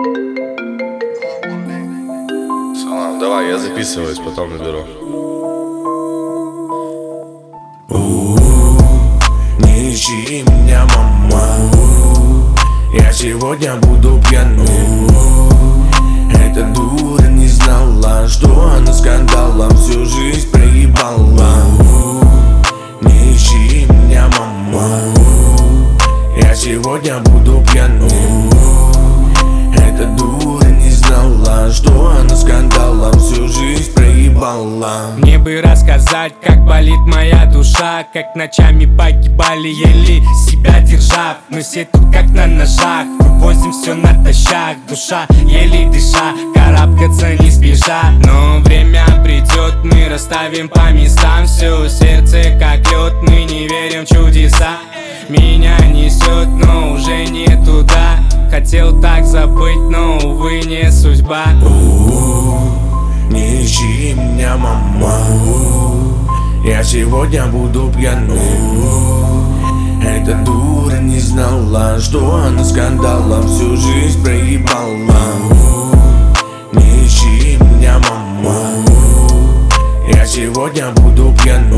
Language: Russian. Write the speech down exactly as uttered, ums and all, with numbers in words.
Салам, давай, я записываюсь, потом наберу. Не ищи меня, мама, я сегодня буду пьяным. Эта дура не знала, что она скандалом всю жизнь проебала. Не ищи меня, мама, я сегодня буду пьяным. Эта дура не знала, что она скандалом всю жизнь проебала. Мне бы рассказать, как болит моя душа, как ночами погибали, еле себя держав. Мы все тут как на ножах, вывозим все натощак. Душа еле дыша, карабкаться не спеша. Но время придет, мы расставим по местам все. Сердце как лед, мы не верим в чудеса. Меня несет, но уже не туда. Хотел так забыть, но, увы, не судьба. Не ищи меня, мама, я сегодня буду пьяным. Эта дура не знала, что она скандалом всю жизнь проебала. Не ищи меня, мама, я сегодня буду пьяным.